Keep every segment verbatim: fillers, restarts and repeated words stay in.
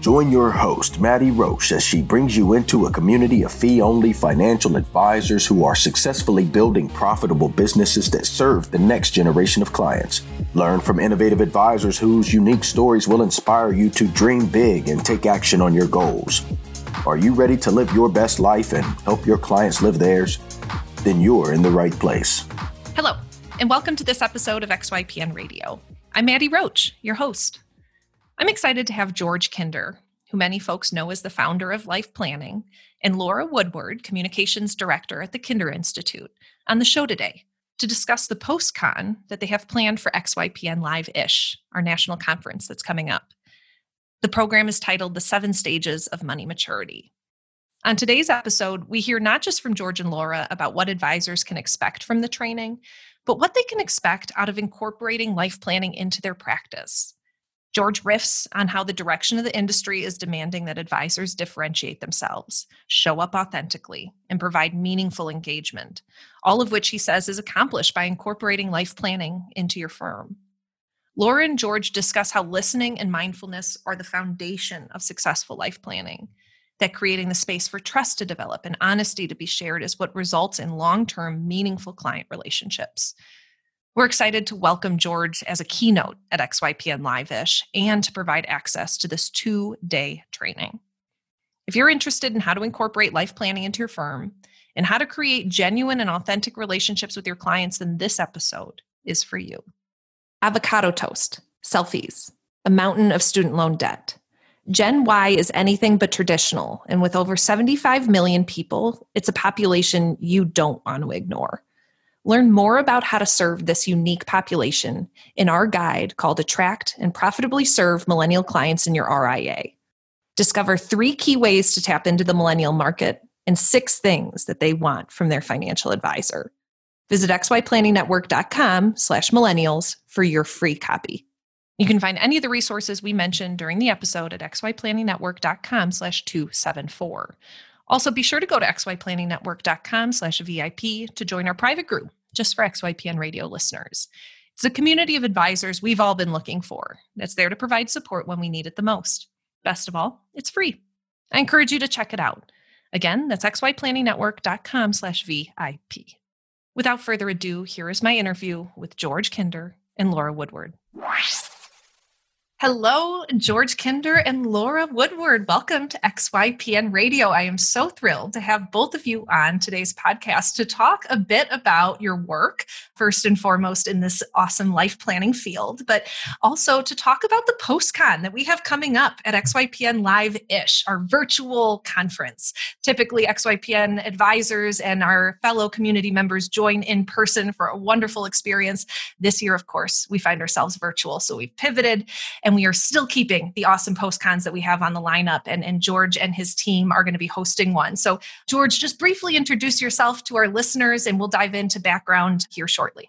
Join your host, Maddie Roche, as she brings you into a community of fee-only financial advisors who are successfully building profitable businesses that serve the next generation of clients. Learn from innovative advisors whose unique stories will inspire you to dream big and take action on your goals. Are you ready to live your best life and help your clients live theirs? Then you're in the right place. Hello, and welcome to this episode of X Y P N Radio. I'm Maddie Roche, your host. I'm excited to have George Kinder, who many folks know as the founder of Life Planning, and Laura Woodward, Communications Director at the Kinder Institute, on the show today to discuss the post-con that they have planned for X Y P N Live-ish, our national conference that's coming up. The program is titled The Seven Stages of Money Maturity. On today's episode, we hear not just from George and Laura about what advisors can expect from the training, but what they can expect out of incorporating life planning into their practice. George riffs on how the direction of the industry is demanding that advisors differentiate themselves, show up authentically, and provide meaningful engagement, all of which he says is accomplished by incorporating life planning into your firm. Laura and George discuss how listening and mindfulness are the foundation of successful life planning, that creating the space for trust to develop and honesty to be shared is what results in long-term, meaningful client relationships. We're excited to welcome George as a keynote at X Y P N Live-ish and to provide access to this two-day training. If you're interested in how to incorporate life planning into your firm and how to create genuine and authentic relationships with your clients, then this episode is for you. Avocado toast, selfies, a mountain of student loan debt. Gen Y is anything but traditional, and with over seventy-five million people, it's a population you don't want to ignore. Learn more about how to serve this unique population in our guide called Attract and Profitably Serve Millennial Clients in Your R I A. Discover three key ways to tap into the millennial market and six things that they want from their financial advisor. Visit xyplanningnetwork.com slash millennials for your free copy. You can find any of the resources we mentioned during the episode at xyplanningnetwork.com slash 274. Also, be sure to go to xyplanningnetwork.com slash VIP to join our private group, just for X Y P N radio listeners. It's a community of advisors we've all been looking for that's there to provide support when we need it the most. Best of all, it's free. I encourage you to check it out. Again, that's xyplanningnetwork.com slash VIP. Without further ado, here is my interview with George Kinder and Laura Woodward. Hello, George Kinder and Laura Woodward. Welcome to X Y P N Radio. I am so thrilled to have both of you on today's podcast to talk a bit about your work, first and foremost in this awesome life planning field, but also to talk about the post-con that we have coming up at X Y P N Live-ish, our virtual conference. Typically, X Y P N advisors and our fellow community members join in person for a wonderful experience. This year, of course, we find ourselves virtual, so we've pivoted. And we are still keeping the awesome post-cons that we have on the lineup. And, and George and his team are going to be hosting one. So George, just briefly introduce yourself to our listeners and we'll dive into background here shortly.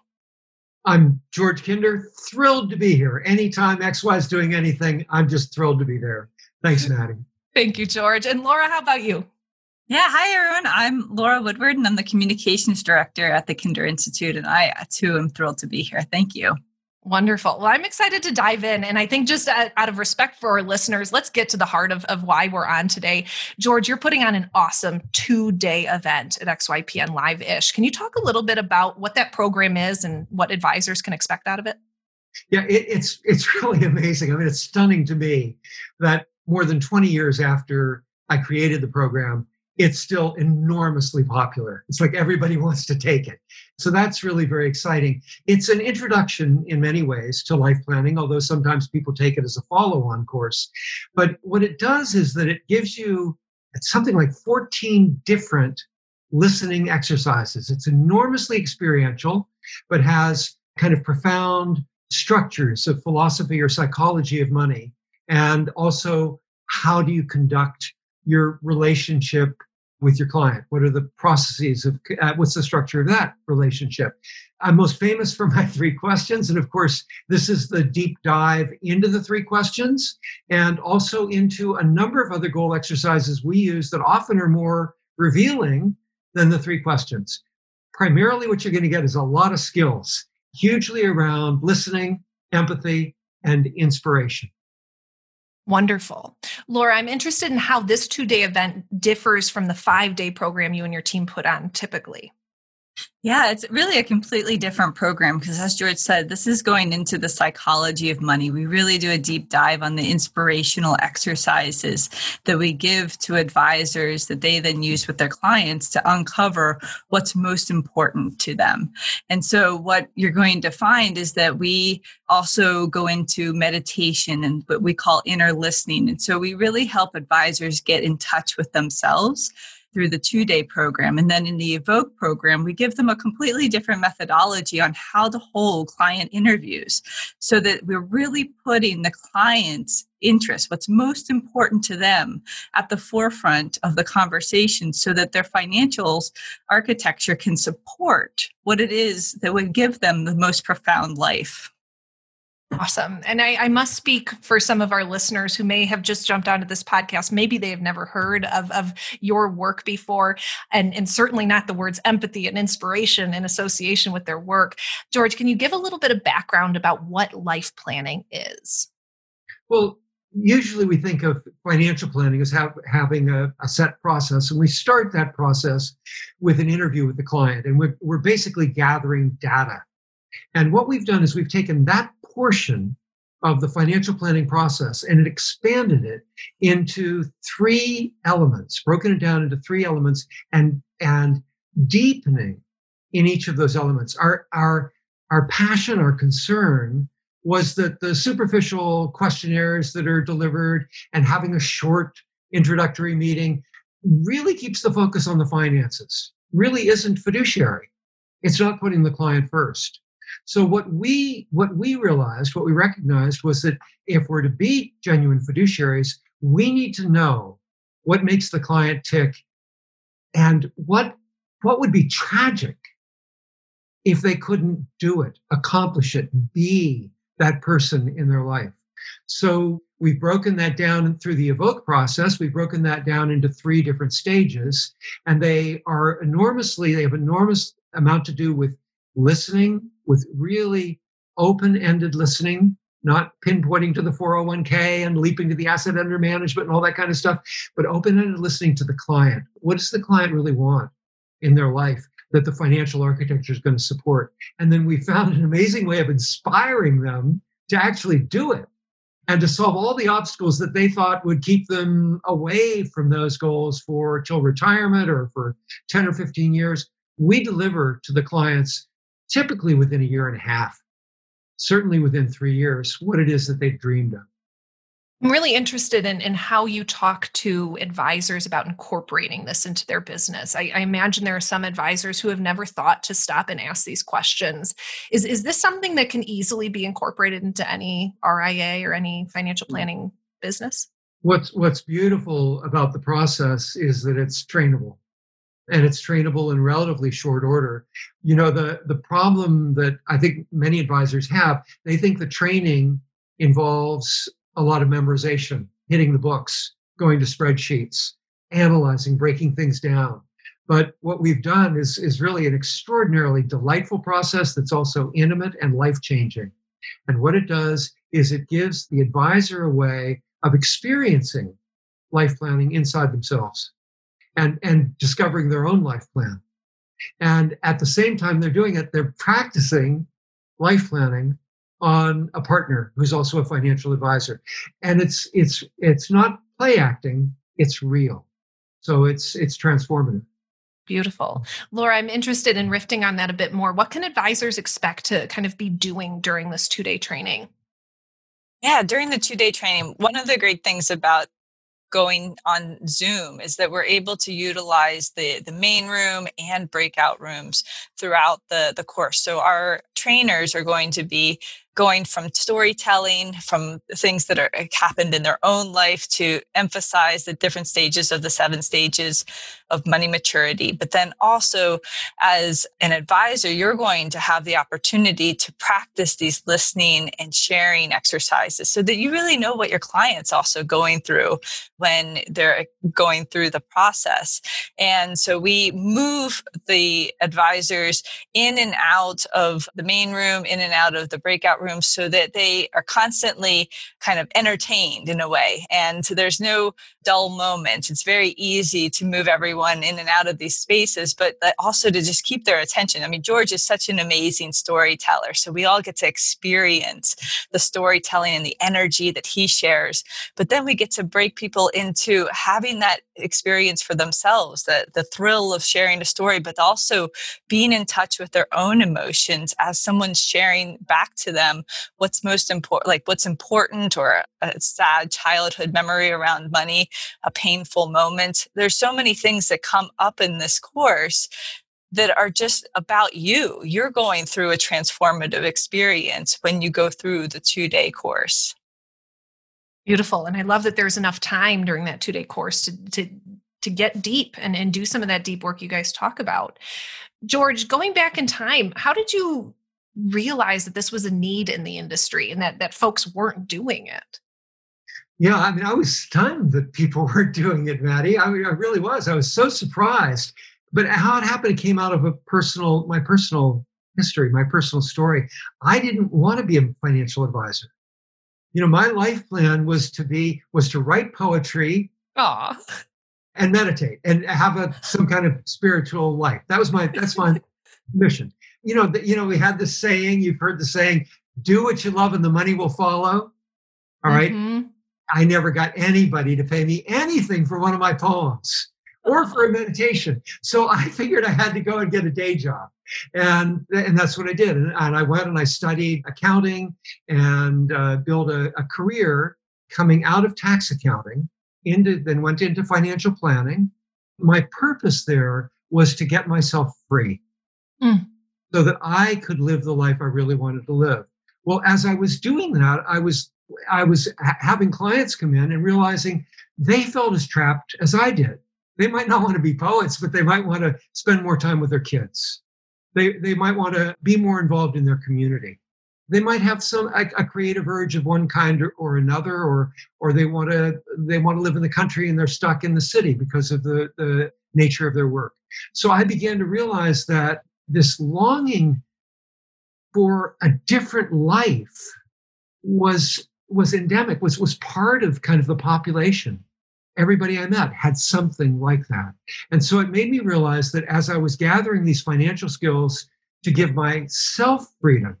I'm George Kinder, thrilled to be here. Anytime X Y is doing anything, I'm just thrilled to be there. Thanks, Maddie. Thank you, George. And Laura, how about you? Yeah, hi everyone. I'm Laura Woodward and I'm the Communications Director at the Kinder Institute. And I too am thrilled to be here. Thank you. Wonderful. Well, I'm excited to dive in. And I think just out of respect for our listeners, let's get to the heart of, of why we're on today. George, you're putting on an awesome two-day event at X Y P N Live-ish. Can you talk a little bit about what that program is and what advisors can expect out of it? Yeah, it, it's it's really amazing. I mean, it's stunning to me that more than twenty years after I created the program, it's still enormously popular. It's like everybody wants to take it. So that's really very exciting. It's an introduction in many ways to life planning, although sometimes people take it as a follow-on course. But what it does is that it gives you something like fourteen different listening exercises. It's enormously experiential, but has kind of profound structures of philosophy or psychology of money. And also, how do you conduct your relationship with your client? What are the processes of, uh, what's the structure of that relationship? I'm most famous for my three questions. And of course, this is the deep dive into the three questions and also into a number of other goal exercises we use that often are more revealing than the three questions. Primarily what you're going to get is a lot of skills, hugely around listening, empathy, and inspiration. Wonderful. Laura, I'm interested in how this two-day event differs from the five-day program you and your team put on typically. Yeah, it's really a completely different program because, as George said, this is going into the psychology of money. We really do a deep dive on the inspirational exercises that we give to advisors that they then use with their clients to uncover what's most important to them. And so what you're going to find is that we also go into meditation and what we call inner listening. And so we really help advisors get in touch with themselves through the two-day program. And then in the Evoke program, we give them a completely different methodology on how to hold client interviews so that we're really putting the client's interest, what's most important to them, at the forefront of the conversation so that their financials architecture can support what it is that would give them the most profound life. Awesome. And I, I must speak for some of our listeners who may have just jumped onto this podcast. Maybe they have never heard of, of your work before, and, and certainly not the words empathy and inspiration in association with their work. George, can you give a little bit of background about what life planning is? Well, usually we think of financial planning as have, having a, a set process, and we start that process with an interview with the client, and we're, we're basically gathering data. And what we've done is we've taken that portion of the financial planning process and it expanded it into three elements, broken it down into three elements and, and deepening in each of those elements. Our, our, our passion, our concern was that the superficial questionnaires that are delivered and having a short introductory meeting really keeps the focus on the finances, really isn't fiduciary. It's not putting the client first. So what we what we realized, what we recognized was that if we're to be genuine fiduciaries, we need to know what makes the client tick and what what would be tragic if they couldn't do it, accomplish it, be that person in their life. So we've broken that down through the Evoke process. We've broken that down into three different stages, and they are enormously, they have enormous amount to do with listening, with really open-ended listening, not pinpointing to the four oh one k and leaping to the asset under management and all that kind of stuff, but open-ended listening to the client. What does the client really want in their life that the financial architecture is going to support? And then we found an amazing way of inspiring them to actually do it and to solve all the obstacles that they thought would keep them away from those goals for till retirement or for ten or fifteen years. We deliver to the clients typically within a year and a half, certainly within three years, what it is that they've dreamed of. I'm really interested in, in how you talk to advisors about incorporating this into their business. I, I imagine there are some advisors who have never thought to stop and ask these questions. Is, is this something that can easily be incorporated into any R I A or any financial planning business? What's, what's beautiful about the process is that it's trainable. And it's trainable in relatively short order. You know, the, the problem that I think many advisors have, they think the training involves a lot of memorization, hitting the books, going to spreadsheets, analyzing, breaking things down. But what we've done is, is really an extraordinarily delightful process that's also intimate and life-changing. And what it does is it gives the advisor a way of experiencing life planning inside themselves. And, and discovering their own life plan. And at the same time they're doing it, they're practicing life planning on a partner who's also a financial advisor. And it's it's it's not play acting, it's real. So it's it's transformative. Beautiful. Laura, I'm interested in riffing on that a bit more. What can advisors expect to kind of be doing during this two-day training? Yeah, during the two-day training, one of the great things about going on Zoom is that we're able to utilize the, the main room and breakout rooms throughout the, the course. So our trainers are going to be going from storytelling, from things that are happened in their own life to emphasize the different stages of the seven stages of money maturity. But then also as an advisor, you're going to have the opportunity to practice these listening and sharing exercises so that you really know what your client's also going through when they're going through the process. And so we move the advisors in and out of the main room, in and out of the breakout room room so that they are constantly kind of entertained in a way. And there's no dull moments. It's very easy to move everyone in and out of these spaces, but also to just keep their attention. I mean, George is such an amazing storyteller. So we all get to experience the storytelling and the energy that he shares. But then we get to break people into having that experience for themselves, the, the thrill of sharing a story, but also being in touch with their own emotions as someone's sharing back to them what's most important, like what's important, or a sad childhood memory around money, a painful moment. There's so many things that come up in this course that are just about you. You're going through a transformative experience when you go through the two-day course. Beautiful. And I love that there's enough time during that two-day course to, to, to get deep and, and do some of that deep work you guys talk about. George, going back in time, how did you realize that this was a need in the industry and that, that folks weren't doing it? Yeah, I mean, I was stunned that people weren't doing it, Maddie. I mean, I really was. I was so surprised. But how it happened, it came out of a personal, my personal history, my personal story. I didn't want to be a financial advisor. You know, my life plan was to be, was to write poetry. Aww. And meditate and have a some kind of spiritual life. That was my that's my mission. You know, the, you know, we had this saying, you've heard the saying, do what you love and the money will follow. All right. Mm-hmm. I never got anybody to pay me anything for one of my poems or for a meditation. So I figured I had to go and get a day job. And, and that's what I did. And, and I went and I studied accounting and uh, built a, a career coming out of tax accounting. Into, then went into financial planning. My purpose there was to get myself free mm. so that I could live the life I really wanted to live. Well, as I was doing that, I was I was ha- having clients come in and realizing they felt as trapped as I did. They might not want to be poets, but they might want to spend more time with their kids. They they might want to be more involved in their community. They might have some a, a creative urge of one kind or, or another, or or they want to they want to live in the country and they're stuck in the city because of the, the nature of their work. So I began to realize that this longing for a different life was was endemic, was was part of kind of the population. Everybody I met had something like that. And so it made me realize that as I was gathering these financial skills to give myself freedom,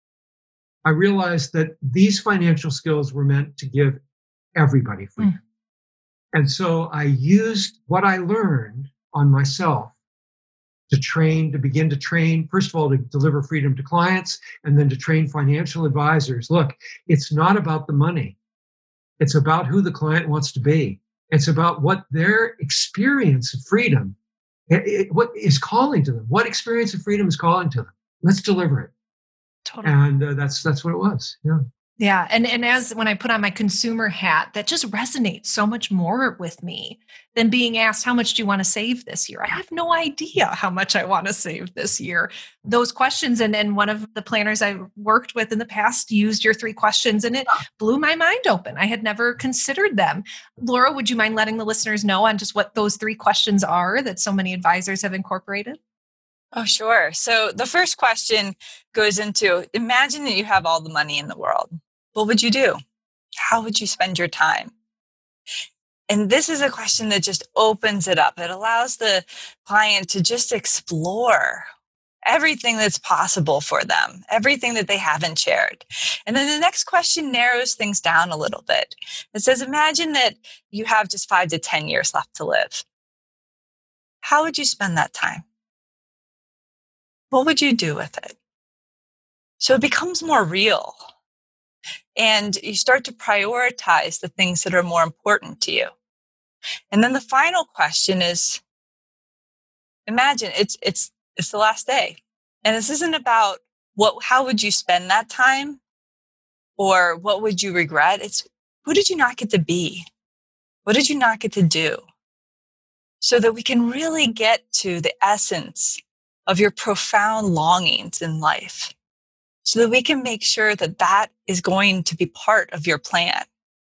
I realized that these financial skills were meant to give everybody freedom. Mm. And so I used what I learned on myself to train, to begin to train, first of all, to deliver freedom to clients, and then to train financial advisors. Look, it's not about the money. It's about who the client wants to be. It's about what their experience of freedom, it, it, what is calling to them, what experience of freedom is calling to them. Let's deliver it. Totally. And uh, that's that's what it was. Yeah. Yeah. And, and as when I put on my consumer hat, that just resonates so much more with me than being asked, how much do you want to save this year? I have no idea how much I want to save this year. Those questions, and, and one of the planners I worked with in the past used your three questions, and it blew my mind open. I had never considered them. Laura, would you mind letting the listeners know on just what those three questions are that so many advisors have incorporated? Oh, sure. So the first question goes into, imagine that you have all the money in the world. What would you do? How would you spend your time? And this is a question that just opens it up. It allows the client to just explore everything that's possible for them, everything that they haven't shared. And then the next question narrows things down a little bit. It says, imagine that you have just five to ten years left to live. How would you spend that time? What would you do with it? So it becomes more real. And you start to prioritize the things that are more important to you. And then the final question is, imagine it's it's it's the last day. And this isn't about what how would you spend that time or what would you regret? It's who did you not get to be? What did you not get to do? So that we can really get to the essence of your profound longings in life, so that we can make sure that that is going to be part of your plan.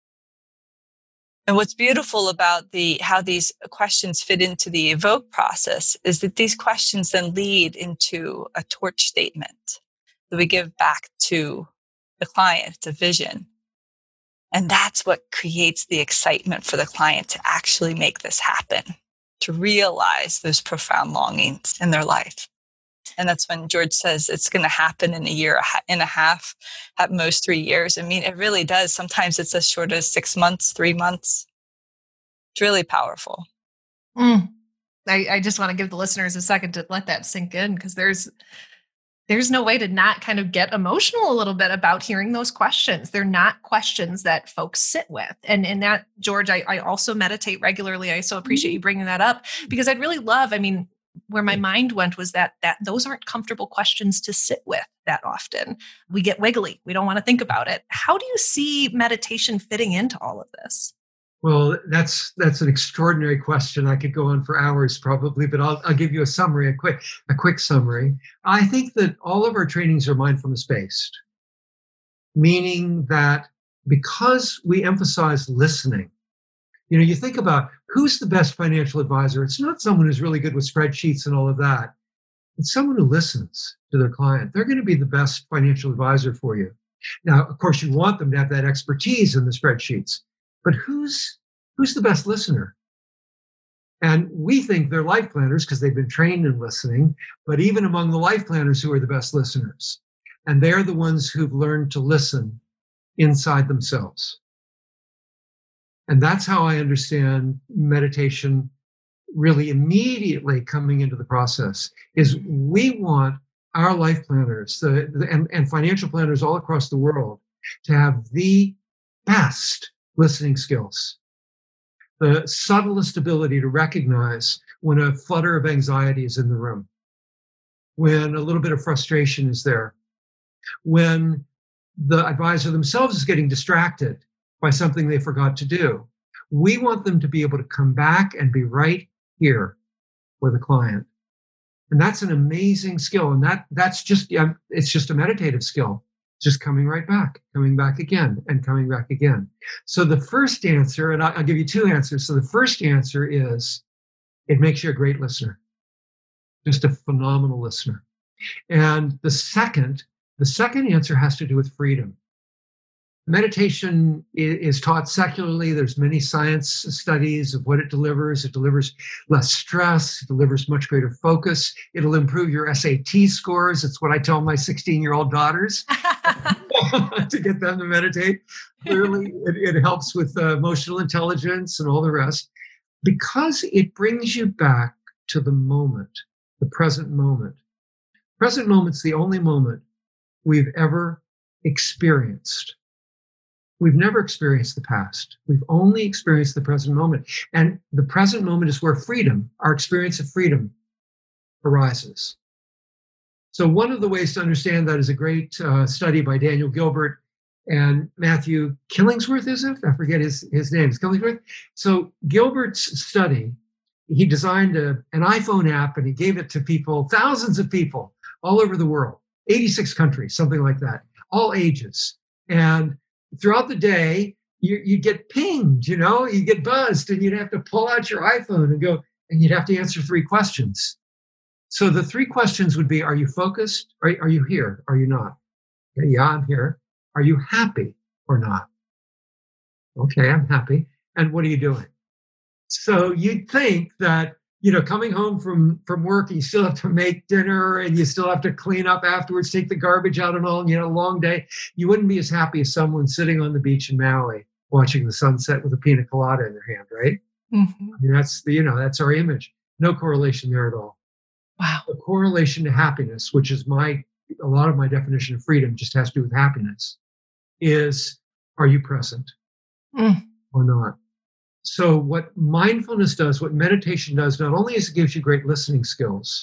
And what's beautiful about the how these questions fit into the evoke process is that these questions then lead into a torch statement that we give back to the client. It's a vision. And that's what creates the excitement for the client to actually make this happen, to realize those profound longings in their life. And that's when George says it's going to happen in a year and a half, at most three years. I mean, it really does. Sometimes it's as short as six months, three months. It's really powerful. Mm. I, I just want to give the listeners a second to let that sink in, because there's there's no way to not kind of get emotional a little bit about hearing those questions. They're not questions that folks sit with. And in that, George, I, I also meditate regularly. I so appreciate you bringing that up, because I'd really love, I mean, where my mind went was that that those aren't comfortable questions to sit with that often. We get wiggly. We don't want to think about it. How do you see meditation fitting into all of this? Well, that's that's an extraordinary question. I could go on for hours probably, but I'll I'll give you a summary, a quick a quick summary. I think that all of our trainings are mindfulness based, meaning that because we emphasize listening, you know, you think about who's the best financial advisor. It's not someone who's really good with spreadsheets and all of that. It's someone who listens to their client. They're going to be the best financial advisor for you. Now, of course, you want them to have that expertise in the spreadsheets. But who's who's the best listener? And we think they're life planners because they've been trained in listening, but even among the life planners, who are the best listeners? And they're the ones who've learned to listen inside themselves. And that's how I understand meditation really immediately coming into the process, is we want our life planners the, the, and, and financial planners all across the world to have the best listening skills, the subtlest ability to recognize when a flutter of anxiety is in the room, when a little bit of frustration is there, when the advisor themselves is getting distracted by something they forgot to do. We want them to be able to come back and be right here with the client. And that's an amazing skill. And that that's just, yeah, it's just a meditative skill. Just coming right back, coming back again, and coming back again. So the first answer, and I'll give you two answers. So the first answer is, it makes you a great listener, just a phenomenal listener. And the second, the second answer has to do with freedom. Meditation is taught secularly. There's many science studies of what it delivers. It delivers less stress. It delivers much greater focus. It'll improve your S A T scores. It's what I tell my sixteen-year-old daughters to get them to meditate. Clearly, it, it helps with uh, emotional intelligence and all the rest, because it brings you back to the moment, the present moment. Present moment's the only moment we've ever experienced. We've never experienced the past. We've only experienced the present moment. And the present moment is where freedom, our experience of freedom, arises. So one of the ways to understand that is a great uh, study by Daniel Gilbert and Matthew Killingsworth, is it? I forget his, his name. It's Killingsworth. So Gilbert's study, he designed a, an iPhone app, and he gave it to people, thousands of people all over the world, eighty-six countries, something like that, all ages. And throughout the day, you you get pinged, you know, you get buzzed, and you'd have to pull out your iPhone and go, and you'd have to answer three questions. So the three questions would be, are you focused? Are, are you here? Are you not? Okay, yeah, I'm here. Are you happy or not? Okay, I'm happy. And what are you doing? So you'd think that, you know, coming home from, from work, you still have to make dinner, and you still have to clean up afterwards, take the garbage out and all, you know, a long day. You wouldn't be as happy as someone sitting on the beach in Maui watching the sunset with a pina colada in their hand, right? Mm-hmm. I mean, that's the, you know, that's our image. No correlation there at all. Wow. The correlation to happiness, which is my, a lot of my definition of freedom just has to do with happiness, is, are you present mm. or not? So what mindfulness does, what meditation does, not only is it gives you great listening skills,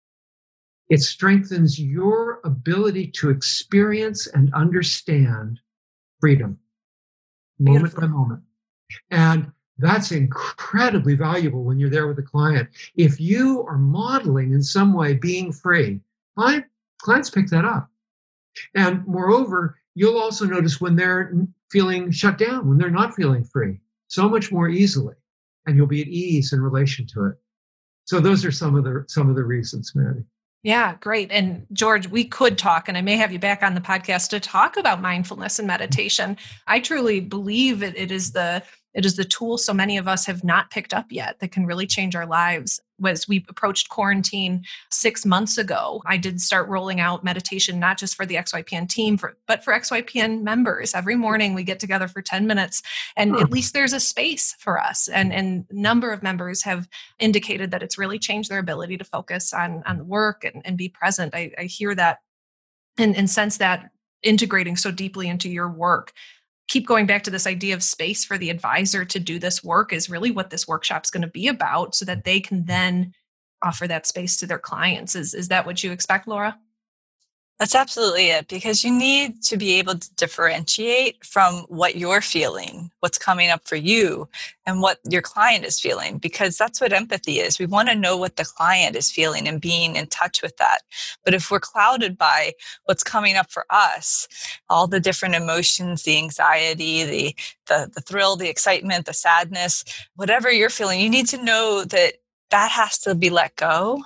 it strengthens your ability to experience and understand freedom, moment Beautiful. By moment. And that's incredibly valuable when you're there with a client. If you are modeling in some way being free, client, clients pick that up. And moreover, you'll also notice when they're feeling shut down, when they're not feeling free, so much more easily, and you'll be at ease in relation to it. So those are some of the some of the reasons, Maddie. Yeah, great. And George, we could talk, and I may have you back on the podcast to talk about mindfulness and meditation. I truly believe it, it is the it is the tool so many of us have not picked up yet that can really change our lives. As we approached quarantine six months ago, I did start rolling out meditation, not just for the X Y P N team, for, but for X Y P N members. Every morning we get together for ten minutes, and Hmm. at least there's a space for us. And, and a number of members have indicated that it's really changed their ability to focus on, on the work and, and be present. I, I hear that and, and sense that integrating so deeply into your work. Keep going back to this idea of space for the advisor to do this work is really what this workshop's going to be about, so that they can then offer that space to their clients. Is, is that what you expect, Laura? That's absolutely it, because you need to be able to differentiate from what you're feeling, what's coming up for you, and what your client is feeling, because that's what empathy is. We want to know what the client is feeling and being in touch with that. But if we're clouded by what's coming up for us, all the different emotions, the anxiety, the, the, the thrill, the excitement, the sadness, whatever you're feeling, you need to know that that has to be let go.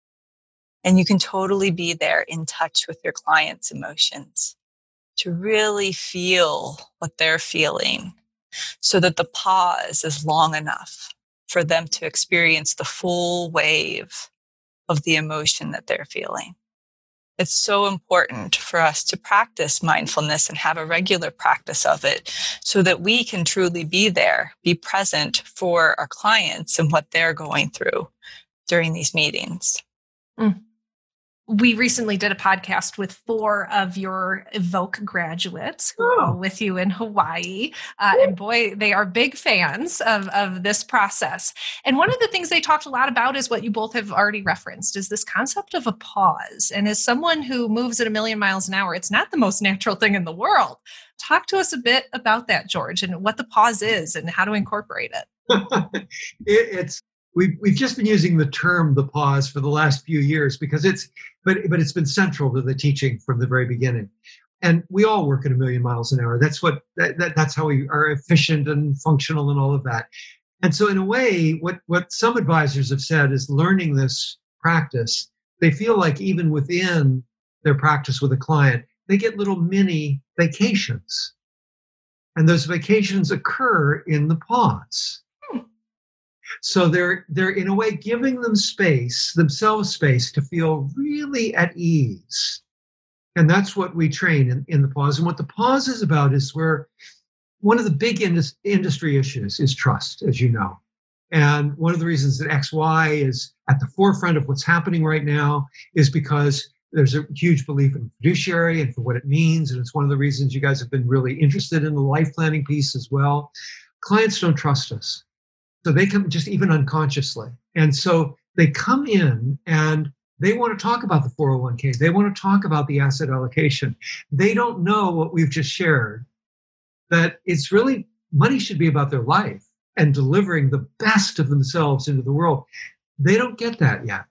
And you can totally be there in touch with your client's emotions to really feel what they're feeling, so that the pause is long enough for them to experience the full wave of the emotion that they're feeling. It's so important for us to practice mindfulness and have a regular practice of it, so that we can truly be there, be present for our clients and what they're going through during these meetings. Mm. We recently did a podcast with four of your Evoke graduates who are all with you in Hawaii. Uh, and boy, they are big fans of, of this process. And one of the things they talked a lot about is what you both have already referenced, is this concept of a pause. And as someone who moves at a million miles an hour, it's not the most natural thing in the world. Talk to us a bit about that, George, and what the pause is and how to incorporate it. it it's We've, we've just been using the term the pause for the last few years because it's, but, but it's been central to the teaching from the very beginning. And we all work at a million miles an hour. That's what, that, that, that's how we are efficient and functional and all of that. And so in a way, what, what some advisors have said is learning this practice, they feel like even within their practice with a client, they get little mini vacations. And those vacations occur in the pause. So they're, they're in a way giving them space, themselves space to feel really at ease. And that's what we train in, in the pause. And what the pause is about is where one of the big indus- industry issues is trust, as you know. And one of the reasons that X Y is at the forefront of what's happening right now is because there's a huge belief in fiduciary and for what it means. And it's one of the reasons you guys have been really interested in the life planning piece as well. Clients don't trust us. So they come just even unconsciously. And so they come in and they want to talk about the four oh one k. They want to talk about the asset allocation. They don't know what we've just shared, that it's really, money should be about their life and delivering the best of themselves into the world. They don't get that yet.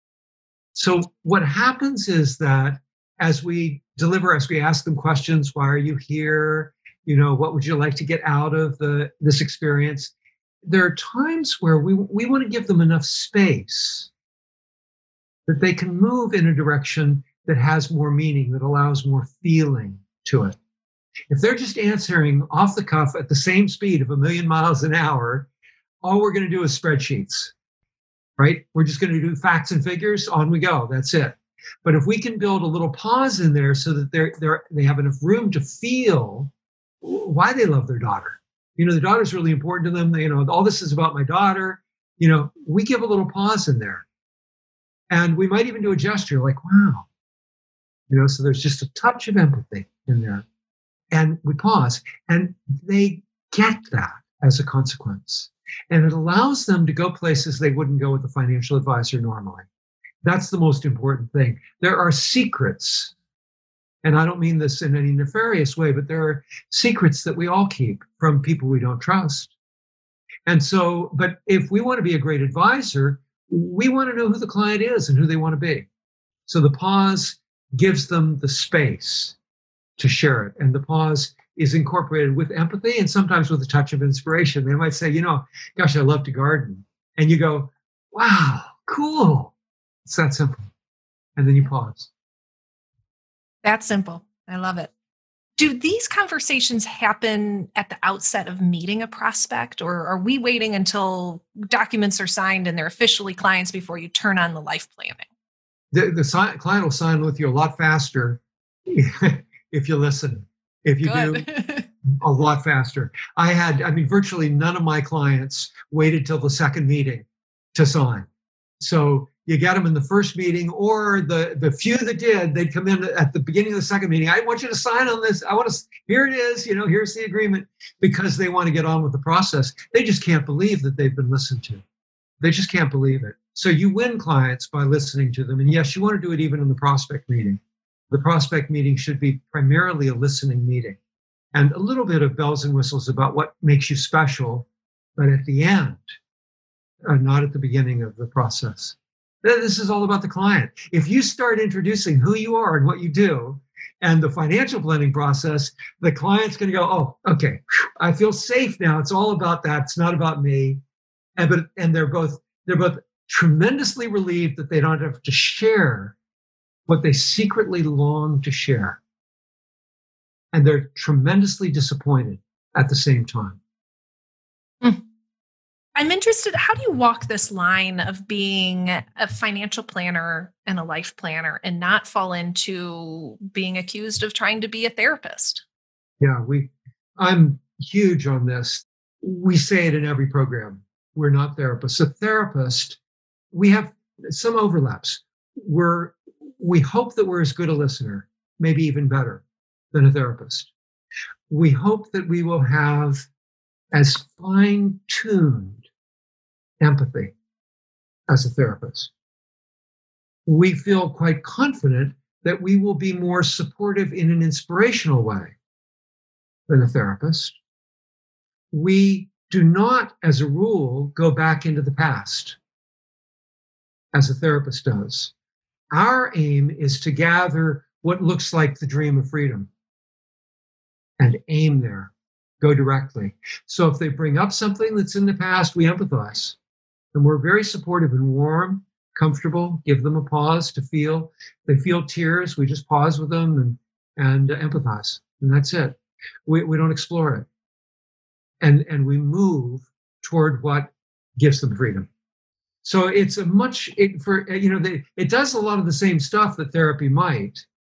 So what happens is that as we deliver, as we ask them questions, why are you here? You know, what would you like to get out of the this experience? There are times where we, we want to give them enough space that they can move in a direction that has more meaning, that allows more feeling to it. If they're just answering off the cuff at the same speed of a million miles an hour, all we're going to do is spreadsheets, right? We're just going to do facts and figures, on we go, that's it. But if we can build a little pause in there so that they're, they're, they have enough room to feel why they love their daughter. You know, the daughter's really important to them. You know, all this is about my daughter. You know, we give a little pause in there. And we might even do a gesture like, wow. You know, so there's just a touch of empathy in there. And we pause. And they get that as a consequence. And it allows them to go places they wouldn't go with a financial advisor normally. That's the most important thing. There are secrets. And I don't mean this in any nefarious way, but there are secrets that we all keep from people we don't trust. And so, but if we want to be a great advisor, we want to know who the client is and who they want to be. So the pause gives them the space to share it. And the pause is incorporated with empathy and sometimes with a touch of inspiration. They might say, you know, gosh, I love to garden. And you go, wow, cool. It's that simple. and then you pause. That's simple. I love it. Do these conversations happen at the outset of meeting a prospect, or are we waiting until documents are signed and they're officially clients before you turn on the life planning? The, the si- client will sign with you a lot faster if you listen. If you Good. do, a lot faster. I had, I mean, virtually none of my clients waited till the second meeting to sign. So you get them in the first meeting, or the, the few that did, they'd come in at the beginning of the second meeting. I want you to sign on this. I want to, here it is, you know, here's the agreement, because they want to get on with the process. They just can't believe that they've been listened to. They just can't believe it. So you win clients by listening to them. And yes, you want to do it even in the prospect meeting. The prospect meeting should be primarily a listening meeting, and a little bit of bells and whistles about what makes you special, but at the end, uh, not at the beginning of the process. This is all about the client. If you start introducing who you are and what you do and the financial planning process, the client's going to go, oh, okay, I feel safe now. It's all about that. It's not about me. And, but, and they're both, they're both tremendously relieved that they don't have to share what they secretly long to share. And they're tremendously disappointed at the same time. Mm. I'm interested, how do you walk this line of being a financial planner and a life planner and not fall into being accused of trying to be a therapist? Yeah, we. I'm huge on this. We say it in every program. We're not therapists. A therapist, we have some overlaps. We're, we hope that we're as good a listener, maybe even better than a therapist. We hope that we will have as fine-tuned empathy as a therapist. We feel quite confident that we will be more supportive in an inspirational way than a therapist. We do not, as a rule, go back into the past as a therapist does. Our aim is to gather what looks like the dream of freedom and aim there, go directly. So if they bring up something that's in the past, we empathize. And we're very supportive and warm, comfortable, give them a pause to feel. They feel tears, we just pause with them and, and uh, empathize. And that's it. We, we don't explore it. And, and we move toward what gives them freedom. So it's a much, it, for you know, they, it does a lot of the same stuff that therapy might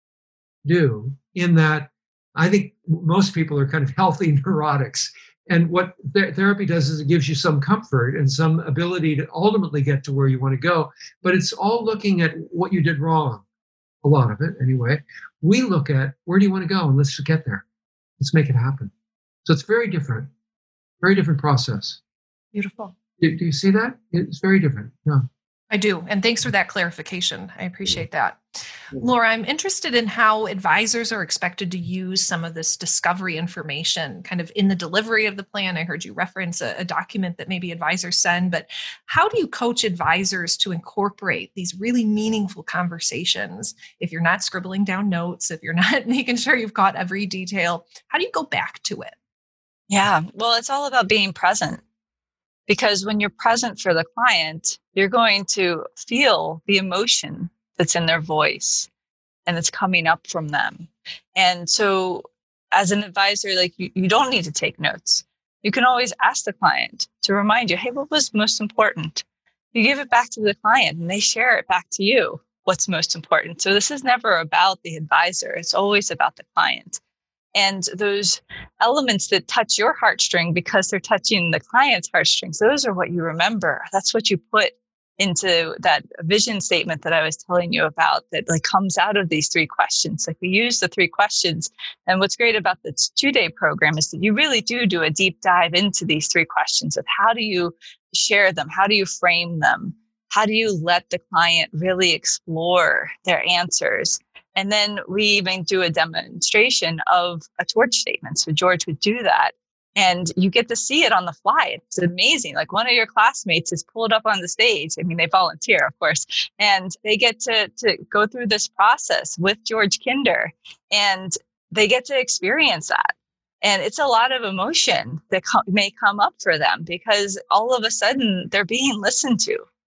do, in that I think most people are kind of healthy neurotics. And what th- therapy does is it gives you some comfort and some ability to ultimately get to where you want to go. But it's all looking at what you did wrong, a lot of it anyway. We look at, where do you want to go? And let's get there. Let's make it happen. So it's very different, very different process. Beautiful. Do, do you see that? It's very different. Yeah. I do. And thanks for that clarification. I appreciate that. Laura, I'm interested in how advisors are expected to use some of this discovery information kind of in the delivery of the plan. I heard you reference a, a document that maybe advisors send, but how do you coach advisors to incorporate these really meaningful conversations? If you're not scribbling down notes, if you're not making sure you've caught every detail, how do you go back to it? Yeah, well, it's all about being present. Because when you're present for the client, you're going to feel the emotion that's in their voice and that's coming up from them. And so as an advisor, like you, you don't need to take notes. You can always ask the client to remind you, hey, what was most important? You give it back to the client and they share it back to you, what's most important. So this is never about the advisor. It's always about the client. And those elements that touch your heartstring because they're touching the client's heartstrings, those are what you remember. That's what you put into that vision statement that I was telling you about that like comes out of these three questions. Like we use the three questions. And what's great about this two-day program is that you really do do a deep dive into these three questions of how do you share them? How do you frame them? How do you let the client really explore their answers? And then we even do a demonstration of a torch statement. So George would do that. And you get to see it on the fly. It's amazing. Like one of your classmates is pulled up on the stage. I mean, they volunteer, of course. And they get to, to go through this process with George Kinder. And they get to experience that. And it's a lot of emotion that co- may come up for them because all of a sudden they're being listened to.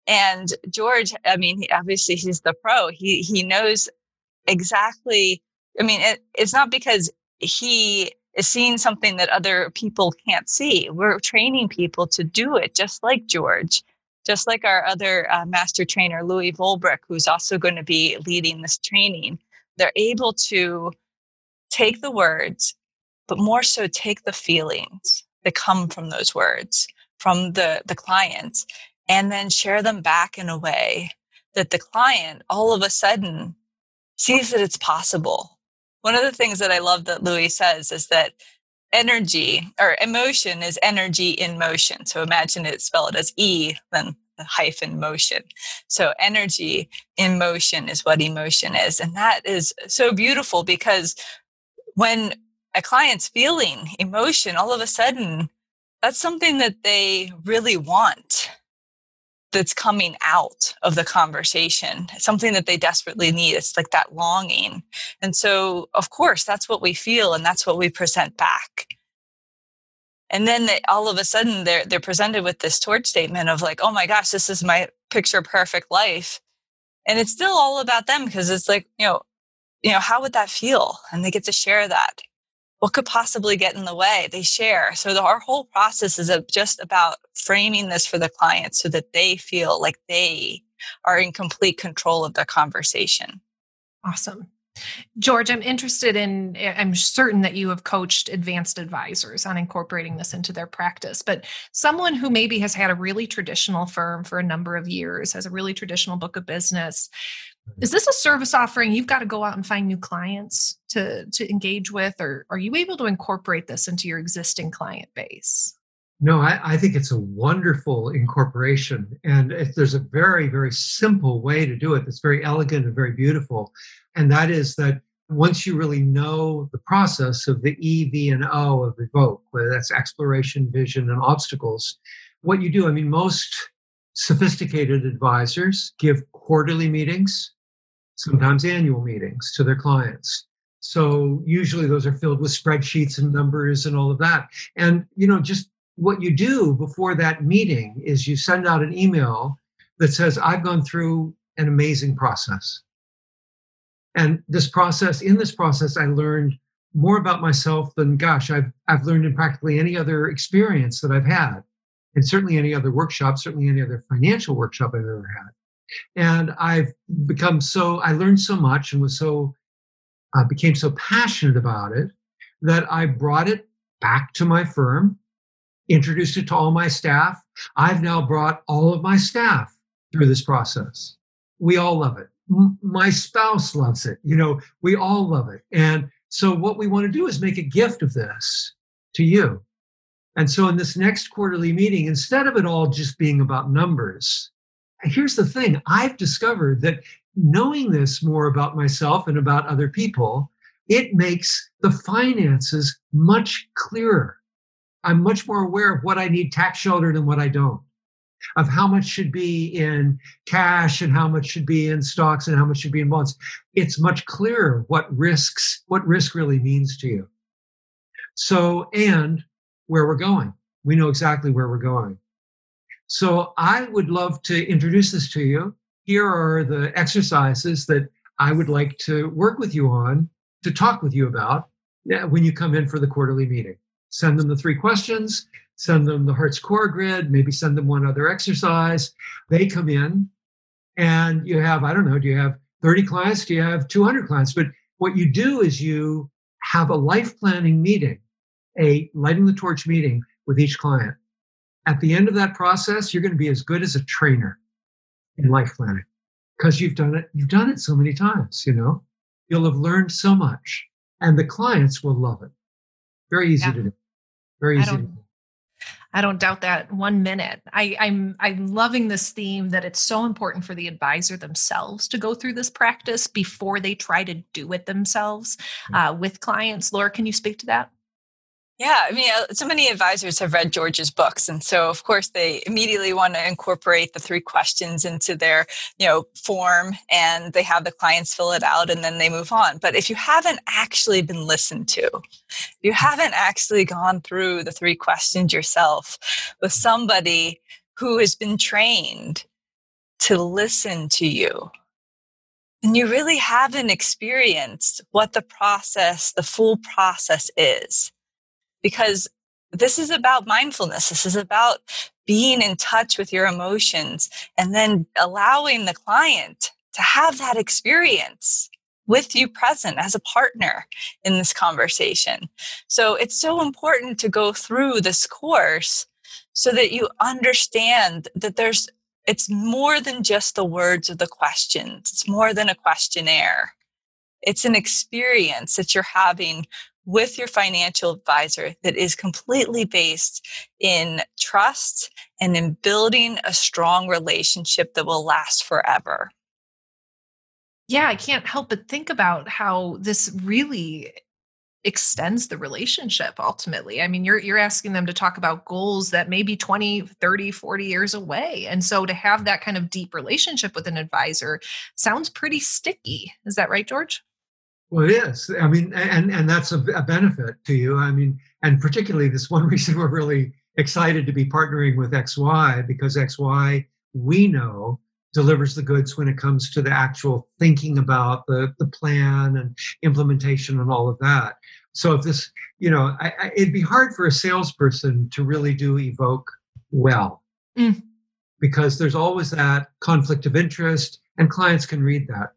And George, I mean, he, obviously he's the pro. He he knows exactly. I mean, it, it's not because he is seeing something that other people can't see. We're training people to do it, just like George, just like our other uh, master trainer, Louis Volbrick, who's also going to be leading this training. They're able to take the words, but more so take the feelings that come from those words, from the, the client, and then share them back in a way that the client all of a sudden sees that it's possible. One of the things that I love that Louis says is that energy or emotion is energy in motion. So imagine it spelled as E, then the hyphen motion. So energy in motion is what emotion is. And that is so beautiful because when a client's feeling emotion, all of a sudden, that's something that they really want, that's coming out of the conversation. It's something that they desperately need. It's like that longing. And so, of course, that's what we feel and that's what we present back. And then they, all of a sudden they're they're presented with this torch statement of like, oh my gosh, this is my picture perfect life. And it's still all about them because it's like, you know, you know, how would that feel? And they get to share that. What could possibly get in the way? They share. So the, our whole process is just about framing this for the client so that they feel like they are in complete control of the conversation. Awesome. George, I'm interested in, I'm certain that you have coached advanced advisors on incorporating this into their practice, but someone who maybe has had a really traditional firm for a number of years, has a really traditional book of business. Is this a service offering you've got to go out and find new clients to, to engage with, or are you able to incorporate this into your existing client base? No, I, I think it's a wonderful incorporation. And if there's a very, very simple way to do it that's very elegant and very beautiful. And that is that once you really know the process of the E, V, and O of evoke, whether that's exploration, vision, and obstacles, what you do, I mean, most sophisticated advisors give quarterly meetings, sometimes annual meetings to their clients. So usually those are filled with spreadsheets and numbers and all of that. And, you know, just what you do before that meeting is you send out an email that says, I've gone through an amazing process. And this process, in this process, I learned more about myself than, gosh, I've, I've learned in practically any other experience that I've had. And certainly any other workshop, certainly any other financial workshop I've ever had. And I've become so, I learned so much and was so, uh, became so passionate about it that I brought it back to my firm, introduced it to all my staff. I've now brought all of my staff through this process. We all love it. M- my spouse loves it. You know, we all love it. And so what we want to do is make a gift of this to you. And so in this next quarterly meeting, instead of it all just being about numbers, here's the thing. I've discovered that knowing this more about myself and about other people, it makes the finances much clearer. I'm much more aware of what I need tax sheltered and what I don't, of how much should be in cash and how much should be in stocks and how much should be in bonds. It's much clearer what risks, what risk really means to you. So, and where we're going. We know exactly where we're going. So I would love to introduce this to you. Here are the exercises that I would like to work with you on, to talk with you about when you come in for the quarterly meeting. Send them the three questions, send them the Heart's Core Grid, maybe send them one other exercise. They come in and you have, I don't know, do you have thirty clients? Do you have two hundred clients? But what you do is you have a life planning meeting, a lighting the torch meeting with each client. At the end of that process, you're going to be as good as a trainer in life planning because you've done it. You've done it so many times, you know, you'll have learned so much and the clients will love it. Very easy yeah. to do. Very easy I to don't, do. I don't doubt that one minute. I, I'm, I'm loving this theme that it's so important for the advisor themselves to go through this practice before they try to do it themselves uh, with clients. Laura, can you speak to that? Yeah, I mean, so many advisors have read George's books. And so, of course, they immediately want to incorporate the three questions into their, you know, form, and they have the clients fill it out and then they move on. But if you haven't actually been listened to, if you haven't actually gone through the three questions yourself with somebody who has been trained to listen to you. And you really haven't experienced what the process, the full process is. Because this is about mindfulness. This is about being in touch with your emotions and then allowing the client to have that experience with you present as a partner in this conversation. So it's so important to go through this course so that you understand that there's it's more than just the words of the questions. It's more than a questionnaire. It's an experience that you're having with your financial advisor that is completely based in trust and in building a strong relationship that will last forever. Yeah, I can't help but think about how this really extends the relationship ultimately. I mean, you're you're asking them to talk about goals that may be twenty, thirty, forty years away. And so to have that kind of deep relationship with an advisor sounds pretty sticky. Is that right, George? Well, it is. I mean, and and that's a, a benefit to you. I mean, and particularly this one reason we're really excited to be partnering with X Y, because X Y, we know, delivers the goods when it comes to the actual thinking about the, the plan and implementation and all of that. So if this, you know, I, I, it'd be hard for a salesperson to really do Evoke well, mm. because there's always that conflict of interest, and clients can read that.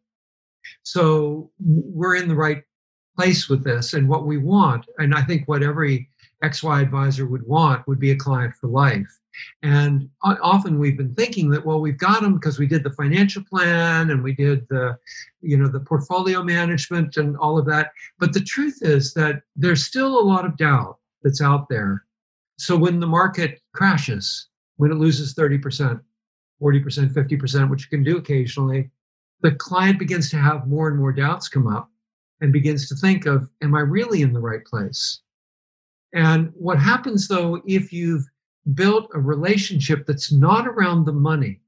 So we're in the right place with this, and what we want, and I think what every X Y advisor would want, would be a client for life. And often we've been thinking that, well, we've got them because we did the financial plan and we did the, you know, the portfolio management and all of that. But the truth is that there's still a lot of doubt that's out there. So when the market crashes, when it loses thirty percent, forty percent, fifty percent, which you can do occasionally, the client begins to have more and more doubts come up and begins to think of, am I really in the right place? And what happens, though, if you've built a relationship that's not around the money,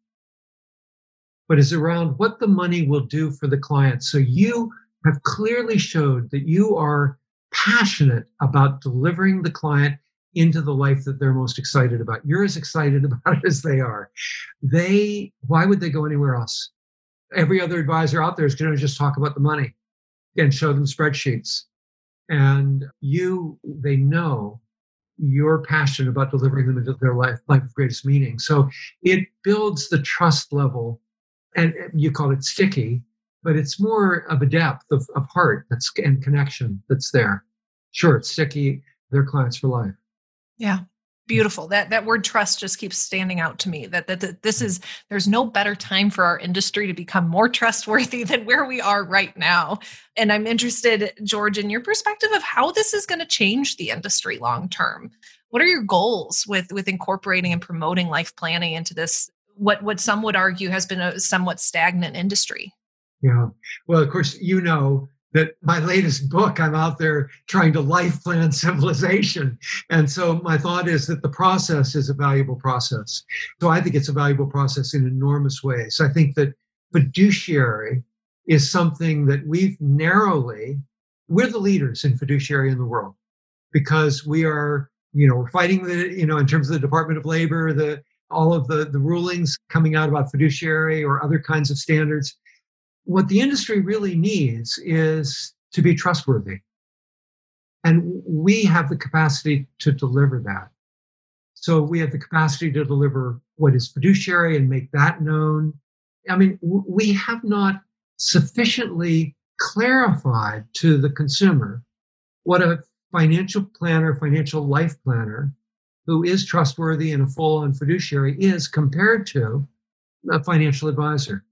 but is around what the money will do for the client. So you have clearly showed that you are passionate about delivering the client into the life that they're most excited about. You're as excited about it as they are. They, why would they go anywhere else? Every other advisor out there is going to just talk about the money and show them spreadsheets. And you, they know you're passionate about delivering them into their life, life of greatest meaning. So it builds the trust level, and you call it sticky, but it's more of a depth of, of heart that's and connection that's there. Sure, it's sticky. They're clients for life. Yeah. Beautiful. That that word trust just keeps standing out to me. That, that that this is, there's no better time for our industry to become more trustworthy than where we are right now. And I'm interested, George, in your perspective of how this is going to change the industry long term. What are your goals with with incorporating and promoting life planning into this, what what some would argue has been a somewhat stagnant industry? Yeah. Well, of course, you know that my latest book, I'm out there trying to life plan civilization. And so my thought is that the process is a valuable process. So I think it's a valuable process in enormous ways. I think that fiduciary is something that we've narrowly, we're the leaders in fiduciary in the world, because we are, you know, we're fighting the, you know, in terms of the Department of Labor, the all of the, the rulings coming out about fiduciary or other kinds of standards. What the industry really needs is to be trustworthy. And we have the capacity to deliver that. So we have the capacity to deliver what is fiduciary and make that known. I mean, we have not sufficiently clarified to the consumer what a financial planner, financial life planner who is trustworthy and a full-on fiduciary is compared to a financial advisor.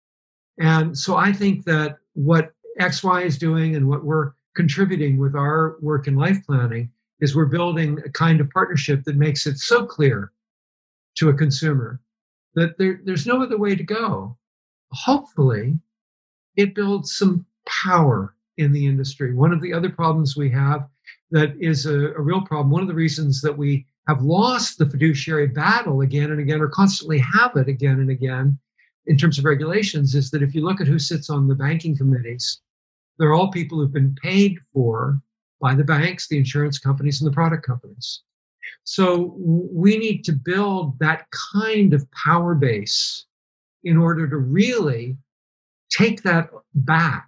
And so I think that what X Y is doing and what we're contributing with our work in life planning is we're building a kind of partnership that makes it so clear to a consumer that there, there's no other way to go. Hopefully, it builds some power in the industry. One of the other problems we have that is a, a real problem, one of the reasons that we have lost the fiduciary battle again and again, or constantly have it again and again, in terms of regulations, is that if you look at who sits on the banking committees, they're all people who've been paid for by the banks, the insurance companies, and the product companies. So we need to build that kind of power base in order to really take that back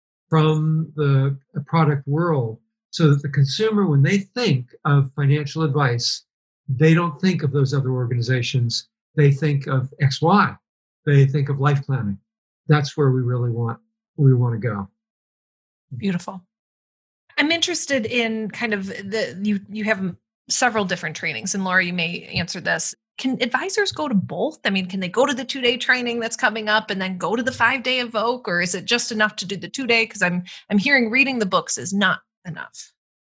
from the product world so that the consumer, when they think of financial advice, they don't think of those other organizations. They think of X Y. They think of life planning. That's where we really want we want to go. Beautiful. I'm interested in kind of the you you have several different trainings, and Laura, you may answer this. Can advisors go to both? I mean, can they go to the two-day training that's coming up and then go to the five-day Evoke, or is it just enough to do the two-day? Because I'm I'm hearing reading the books is not enough.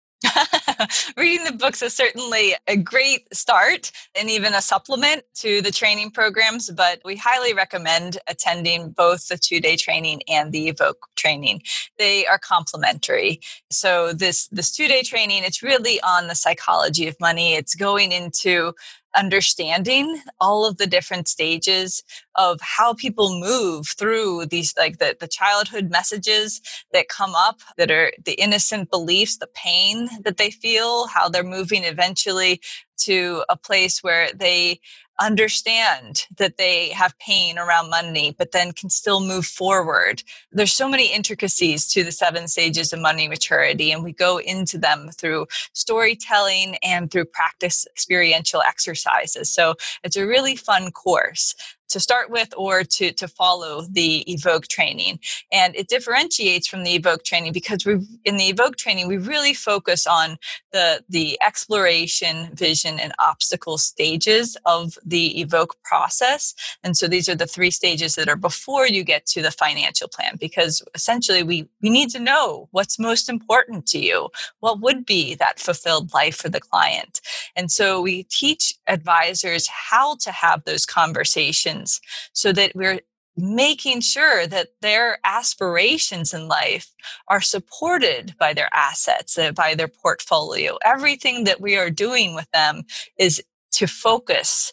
Reading the books is certainly a great start and even a supplement to the training programs, but we highly recommend attending both the two-day training and the Evoke training. They are complementary. So this, this two-day training, it's really on the psychology of money. It's going into understanding all of the different stages of how people move through these, like the, the childhood messages that come up that are the innocent beliefs, the pain that they feel, how they're moving eventually to a place where they understand that they have pain around money, but then can still move forward. There's so many intricacies to the seven stages of money maturity, and we go into them through storytelling and through practice experiential exercises. So it's a really fun course to start with or to, to follow the Evoke training. And it differentiates from the Evoke training because we in the Evoke training, we really focus on the, the exploration, vision, and obstacle stages of the Evoke process. And so these are the three stages that are before you get to the financial plan, because essentially we, we need to know what's most important to you. What would be that fulfilled life for the client? And so we teach advisors how to have those conversations so that we're making sure that their aspirations in life are supported by their assets, uh, by their portfolio. Everything that we are doing with them is to focus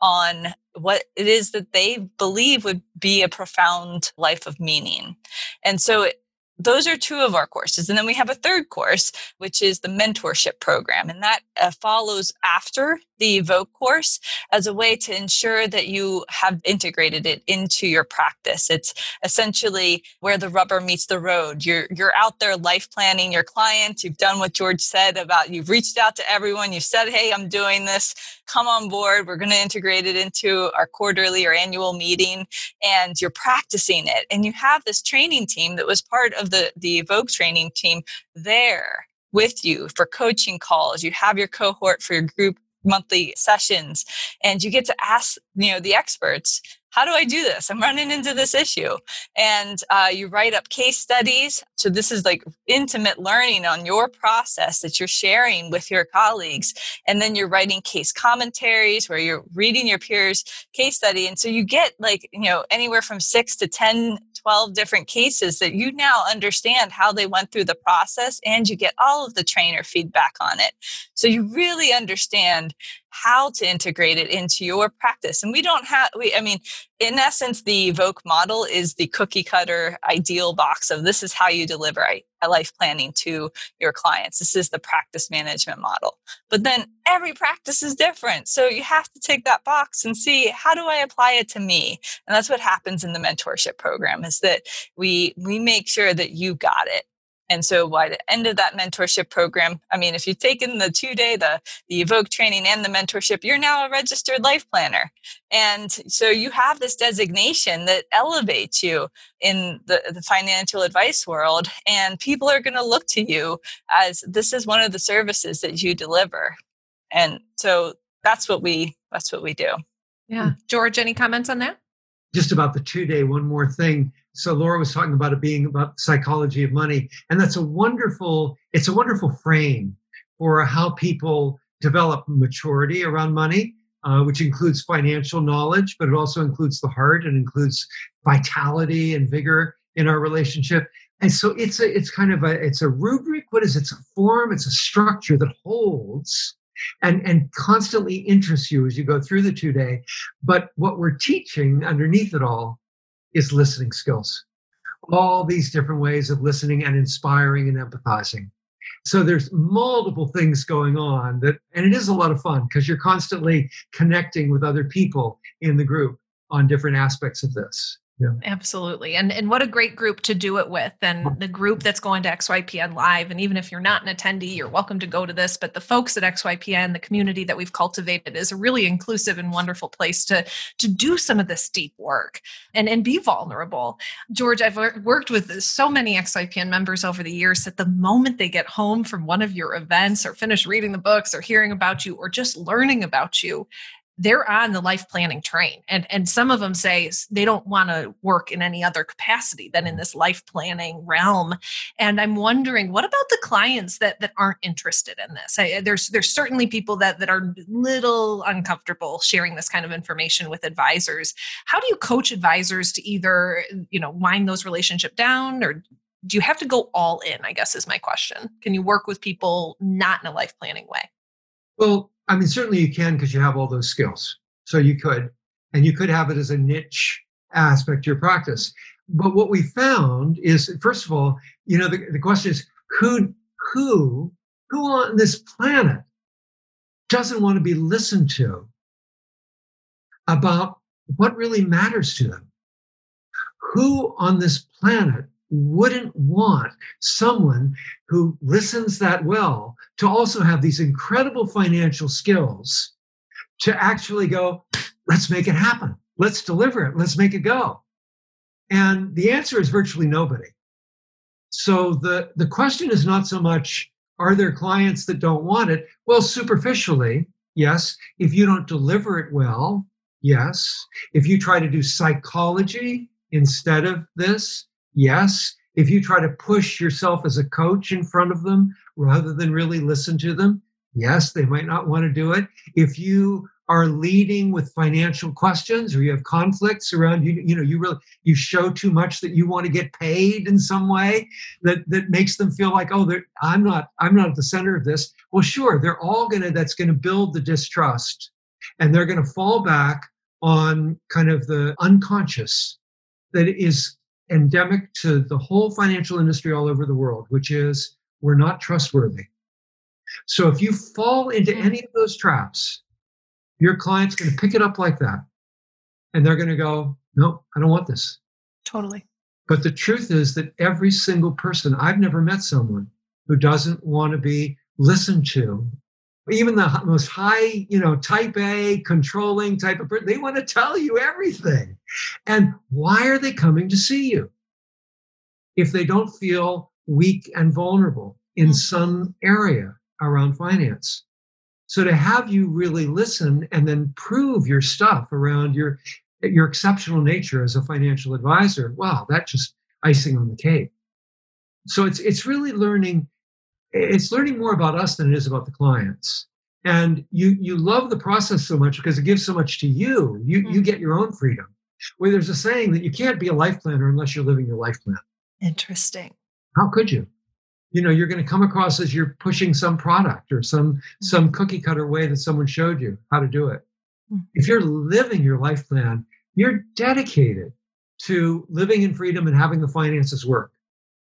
on what it is that they believe would be a profound life of meaning. And so it, those are two of our courses. And then we have a third course, which is the mentorship program. And that uh, follows after the Evoke course as a way to ensure that you have integrated it into your practice. It's essentially where the rubber meets the road. You're you're out there life planning your clients. You've done what George said about you've reached out to everyone. You said, hey, I'm doing this. Come on board. We're going to integrate it into our quarterly or annual meeting. And you're practicing it. And you have this training team that was part of the, the Evoke training team there with you for coaching calls. You have your cohort for your group monthly sessions, and you get to ask, you know, the experts, how do I do this? I'm running into this issue. And uh, you write up case studies. So this is like intimate learning on your process that you're sharing with your colleagues. And then you're writing case commentaries where you're reading your peers' case study. And so you get like, you know, anywhere from six to ten, twelve different cases that you now understand how they went through the process, and you get all of the trainer feedback on it. So you really understand how to integrate it into your practice. And we don't have, we, I mean, in essence, the Evoke model is the cookie cutter ideal box of this is how you deliver a life planning to your clients. This is the practice management model. But then every practice is different. So you have to take that box and see, how do I apply it to me? And that's what happens in the mentorship program, is that we we make sure that you got it. And so by the end of that mentorship program, I mean, if you've taken the two-day, the, the Evoke training and the mentorship, you're now a registered life planner. And so you have this designation that elevates you in the, the financial advice world. And people are going to look to you as this is one of the services that you deliver. And so that's what we that's what we do. Yeah. George, any comments on that? Just about the two-day, one more thing. So Laura was talking about it being about psychology of money. And that's a wonderful, it's a wonderful frame for how people develop maturity around money, uh, which includes financial knowledge, but it also includes the heart and includes vitality and vigor in our relationship. And so it's a, it's kind of a, it's a rubric. What is it? It's a form. It's a structure that holds and, and constantly interests you as you go through the two-day. But what we're teaching underneath it all is listening skills. All these different ways of listening and inspiring and empathizing. So there's multiple things going on that, and it is a lot of fun because you're constantly connecting with other people in the group on different aspects of this. Yeah. Absolutely. And and what a great group to do it with. And the group that's going to X Y P N Live. And even if you're not an attendee, you're welcome to go to this. But the folks at X Y P N, the community that we've cultivated, is a really inclusive and wonderful place to, to do some of this deep work and, and be vulnerable. George, I've worked with so many X Y P N members over the years that the moment they get home from one of your events or finish reading the books or hearing about you or just learning about you, they're on the life planning train. And, and some of them say they don't want to work in any other capacity than in this life planning realm. And I'm wondering, what about the clients that, that aren't interested in this? I, there's, there's certainly people that, that are a little uncomfortable sharing this kind of information with advisors. How do you coach advisors to either, you know, wind those relationships down, or do you have to go all in, I guess is my question. Can you work with people not in a life planning way? Well, I mean, certainly you can, because you have all those skills. So you could, and you could have it as a niche aspect to your practice. But what we found is, first of all, you know, the, the question is, who, who, who on this planet doesn't want to be listened to about what really matters to them? Who on this planet wouldn't want someone who listens that well to also have these incredible financial skills to actually go, let's make it happen. Let's deliver it. Let's make it go. And the answer is virtually nobody. So the, the question is not so much, are there clients that don't want it? Well, superficially, yes. If you don't deliver it well, yes. If you try to do psychology instead of this, yes. If you try to push yourself as a coach in front of them rather than really listen to them, yes, they might not want to do it. If you are leading with financial questions, or you have conflicts around, you, you know, you really, you show too much that you want to get paid in some way that, that makes them feel like, oh, I'm not, I'm not at the center of this. Well, sure, they're all going to, that's going to build the distrust, and they're going to fall back on kind of the unconscious that is endemic to the whole financial industry all over the world, which is we're not trustworthy. So if you fall into any of those traps, your client's going to pick it up like that. And they're going to go, no, I don't want this. Totally. But the truth is that every single person, I've never met someone who doesn't want to be listened to. Even the most high, you know, type A, controlling type of person, they want to tell you everything. And why are they coming to see you? If they don't feel weak and vulnerable in mm-hmm. some area around finance. So to have you really listen and then prove your stuff around your, your exceptional nature as a financial advisor, wow, that's just icing on the cake. So it's it's really learning It's learning more about us than it is about the clients. And you you love the process so much because it gives so much to you. You mm-hmm. you get your own freedom. Where there's a saying that you can't be a life planner unless you're living your life plan. Interesting. How could you? You know, you're going to come across as you're pushing some product or some mm-hmm. some cookie cutter way that someone showed you how to do it. Mm-hmm. If you're living your life plan, you're dedicated to living in freedom and having the finances work.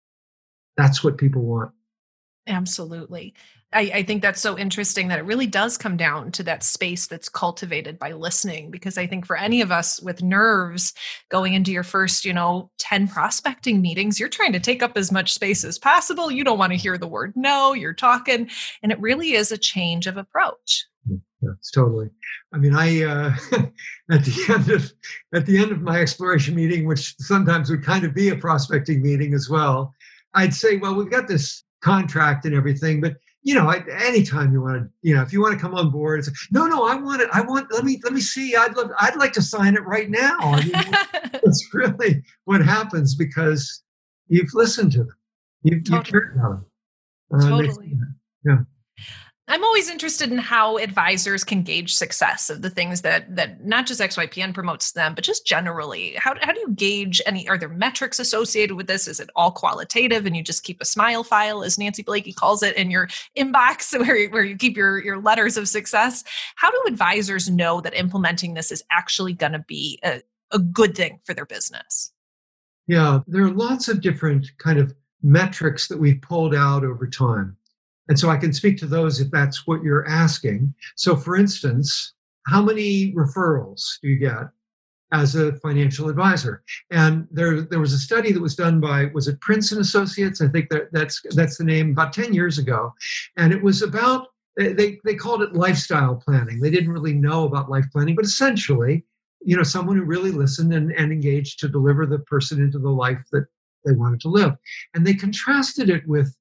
That's what people want. Absolutely. I, I think that's so interesting that it really does come down to that space that's cultivated by listening, because I think for any of us with nerves going into your first, you know, ten prospecting meetings, you're trying to take up as much space as possible. You don't want to hear the word no, you're talking, and it really is a change of approach. Yeah, it's totally. I mean, I uh, at the end of at the end of my exploration meeting, which sometimes would kind of be a prospecting meeting as well, I'd say, well, we've got this contract and everything, but you know, anytime you want to, you know, if you want to come on board, it's like, no, no, I want it. I want, let me, let me see. I'd love, I'd like to sign it right now. I mean, that's really what happens because you've listened to them. You've, totally. you've heard about them. Uh, totally. Yeah. I'm always interested in how advisors can gauge success of the things that that not just X Y P N promotes them, but just generally. How, how do you gauge any, are there metrics associated with this? Is it all qualitative and you just keep a smile file, as Nancy Blakey calls it, in your inbox where, where you keep your, your letters of success? How do advisors know that implementing this is actually going to be a, a good thing for their business? Yeah, there are lots of different kind of metrics that we've pulled out over time. And so I can speak to those if that's what you're asking. So for instance, how many referrals do you get? as a financial advisor. And there, there was a study that was done by, was it Prince and Associates? I think that that's that's the name, about ten years ago. And it was about, they, they called it lifestyle planning. They didn't really know about life planning, but essentially, you know, someone who really listened and, and engaged to deliver the person into the life that they wanted to live. And they contrasted it with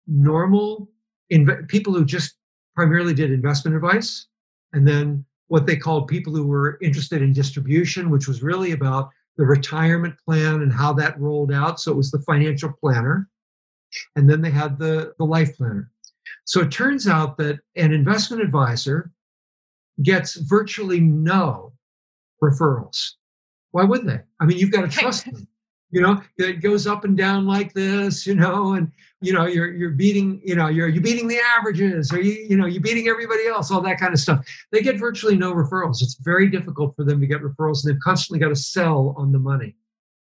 normal inv- people who just primarily did investment advice, and then what they called people who were interested in distribution, which was really about the retirement plan and how that rolled out. So it was the financial planner. And then they had the, the life planner. So it turns out that an investment advisor gets virtually no referrals. Why would they? I mean, you've got to trust them. You know, it goes up and down like this, you know, and, you know, you're you're beating, you know, you're you're beating the averages, or, you, you know, you're beating everybody else, all that kind of stuff. They get virtually no referrals. It's very difficult for them to get referrals, and they've constantly got to sell on the money.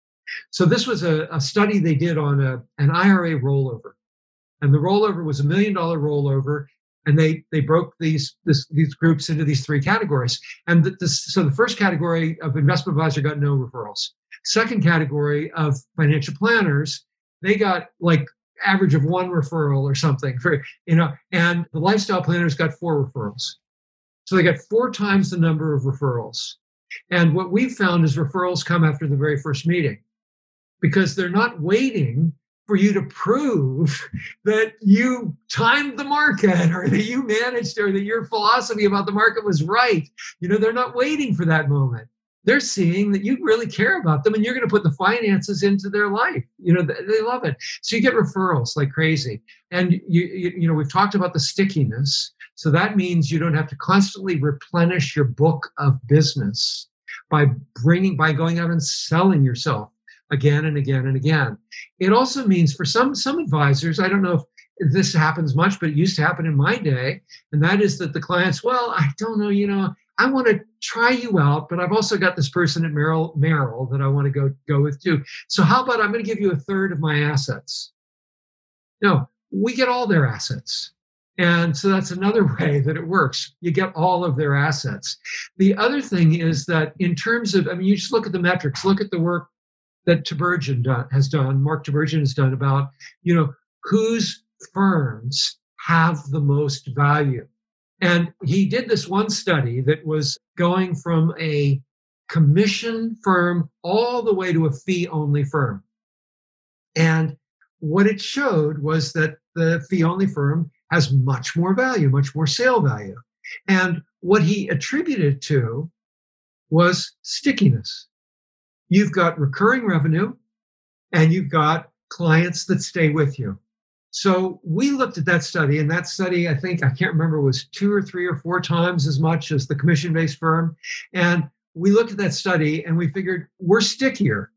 So this was a, a study they did on a, an I R A rollover. And the rollover was a million dollar rollover. And they they broke these this, these groups into these three categories. And the, this, so the first category of investment advisor got no referrals. Second category of financial planners, they got like average of one referral or something for, you know, and the lifestyle planners got four referrals. So they got four times the number of referrals. And what we found is referrals come after the very first meeting, because they're not waiting for you to prove that you timed the market, or that you managed, or that your philosophy about the market was right. You know, they're not waiting for that moment. They're seeing that you really care about them, and you're going to put the finances into their life. You know, they love it. So you get referrals like crazy. And, you, you, you know, we've talked about the stickiness. So that means you don't have to constantly replenish your book of business by bringing, by going out and selling yourself again and again and again. It also means for some, some advisors, I don't know if this happens much, but it used to happen in my day. And that is that the clients, well, I don't know, you know, I want to try you out, but I've also got this person at Merrill, Merrill that I want to go, go with too. So how about I'm going to give you a third of my assets? No, we get all their assets. And so that's another way that it works. You get all of their assets. The other thing is that in terms of, I mean, you just look at the metrics, look at the work that Tiberghien done, has done, Mark Tiberghien has done about, you know, whose firms have the most value. And he did this one study that was going from a commission firm all the way to a fee-only firm. And what it showed was that the fee-only firm has much more value, much more sale value. And what he attributed to was stickiness. You've got recurring revenue, and you've got clients that stay with you. So we looked at that study, and that study, I think, I can't remember, was two or three or four times as much as the commission-based firm. And we looked at that study and we figured we're stickier.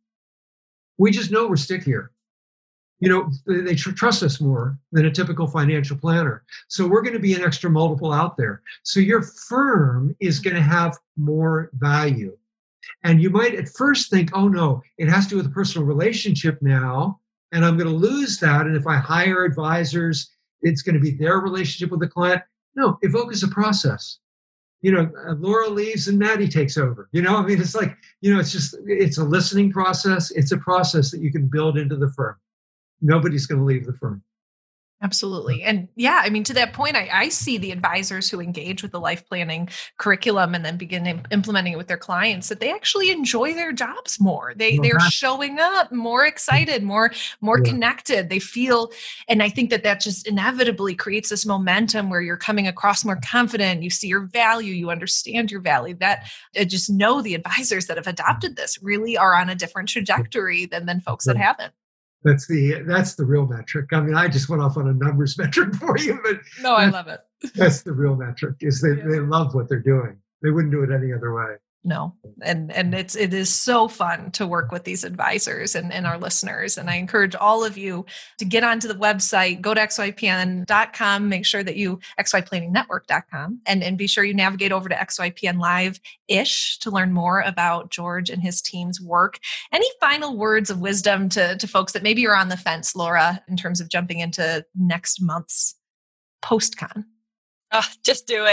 We just know we're stickier. You know, they tr- trust us more than a typical financial planner. So we're going to be an extra multiple out there. So your firm is going to have more value. And you might at first think, oh no, it has to do with a personal relationship now, and I'm going to lose that. And if I hire advisors, it's going to be their relationship with the client. No, Evoke is a process. You know, Laura leaves and Maddie takes over. You know, I mean, it's like, you know, it's just, it's a listening process. It's a process that you can build into the firm. Nobody's going to leave the firm. Absolutely. And yeah, I mean, to that point, I, I see the advisors who engage with the life planning curriculum and then begin im- implementing it with their clients, that they actually enjoy their jobs more. They, well, they're showing up more excited, more, more yeah. connected. They feel, and I think that that just inevitably creates this momentum where you're coming across more confident. You see your value, you understand your value. That I just know the advisors that have adopted this really are on a different trajectory than, than folks that haven't. That's the that's the real metric. I mean, I just went off on a numbers metric for you, but no, I love it. That's the real metric. Is they, yeah. they love what they're doing. They wouldn't do it any other way. No, and and it's it is so fun to work with these advisors and, and our listeners. And I encourage all of you to get onto the website, go to X Y P N dot com, make sure that you X Y Planning Network dot com, and, and be sure you navigate over to X Y P N Live-ish to learn more about George and his team's work. Any final words of wisdom to, to folks that maybe are on the fence, Laura, in terms of jumping into next month's PostCon? Oh, just do it.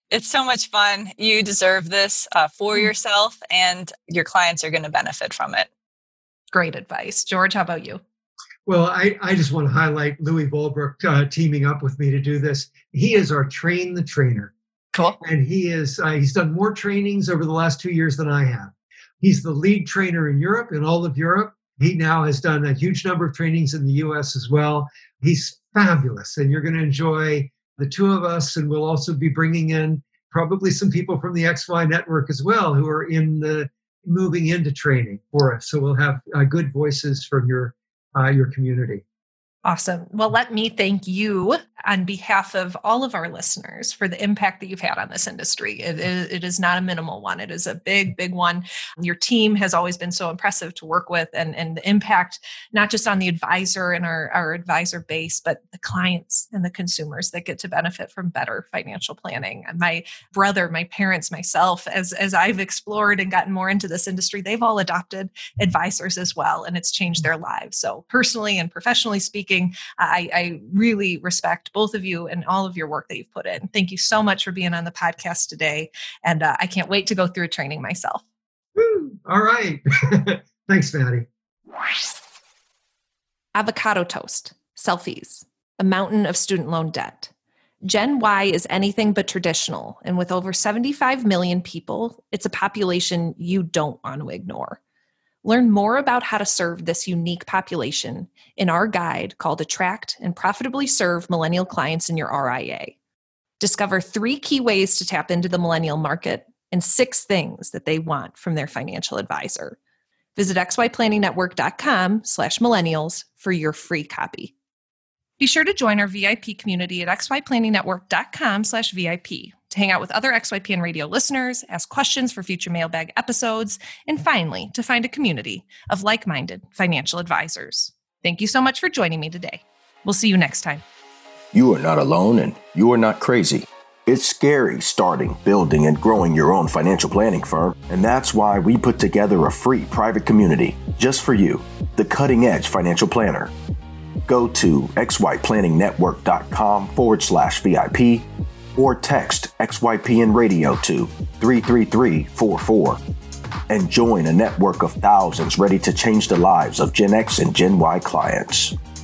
It's so much fun. You deserve this uh, for yourself, and your clients are going to benefit from it. Great advice. George, how about you? Well, I, I just want to highlight Louis Volbrook uh, teaming up with me to do this. He is our train the trainer. Cool. And he is uh, he's done more trainings over the last two years than I have. He's the lead trainer in Europe, in all of Europe. He now has done a huge number of trainings in the U S as well. He's fabulous, and you're going to enjoy the two of us, and we'll also be bringing in probably some people from the X Y network as well who are in the moving into training for us. So we'll have uh, good voices from your uh, your community. Awesome. Well, let me thank you on behalf of all of our listeners for the impact that you've had on this industry. It is, it is not a minimal one. It is a big, big one. Your team has always been so impressive to work with, and, and the impact, not just on the advisor and our, our advisor base, but the clients and the consumers that get to benefit from better financial planning. And my brother, my parents, myself, as, as I've explored and gotten more into this industry, they've all adopted advisors as well, and it's changed their lives. So personally and professionally speaking, I, I really respect both of you and all of your work that you've put in. Thank you so much for being on the podcast today. And uh, I can't wait to go through training myself. Woo! All right. Thanks, Maddie. Avocado toast, selfies, a mountain of student loan debt. Gen Y is anything but traditional. And with over seventy-five million people, it's a population you don't want to ignore. Learn more about how to serve this unique population in our guide called Attract and Profitably Serve Millennial Clients in Your R I A. Discover three key ways to tap into the millennial market and six things that they want from their financial advisor. Visit xyplanningnetwork.com slash millennials for your free copy. Be sure to join our V I P community at xyplanningnetwork.com slash VIP to hang out with other X Y P N radio listeners, ask questions for future mailbag episodes, and finally, to find a community of like-minded financial advisors. Thank you so much for joining me today. We'll see you next time. You are not alone, and you are not crazy. It's scary starting, building, and growing your own financial planning firm, and that's why we put together a free private community just for you, the Cutting Edge Financial Planner. Go to xyplanningnetwork.com forward slash VIP or text X Y P N Radio to three three three four four and join a network of thousands ready to change the lives of Gen X and Gen Y clients.